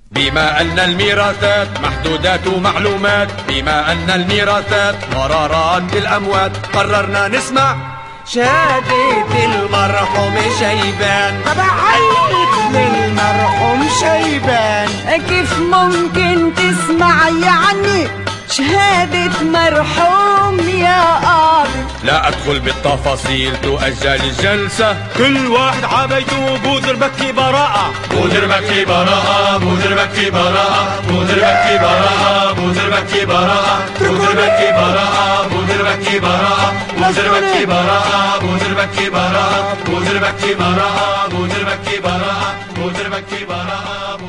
بما أن الميراثات محدودات معلومات، بما أن الميراثات قرارات للأموات، قررنا نسمع شهادة المرحوم شيبان. تبعيت للمرحوم شيبان. كيف ممكن تسمع يعني شهادة مرحوم يا قاضي؟ لا أدخل بالتفاصيل تؤجل الجلسة، كل واحد عبيته بودر بكي براءة، بودر بكي براءة، بودر بكي براءة، بودر بكي براءة، بودر بكي براءة، بودر بكي براءة، بودر بكي براءة، بودر بكي براءة، بودر بكي براءة، بودر بكي براءة، بودر بكي براءة، بودر بكي براءة.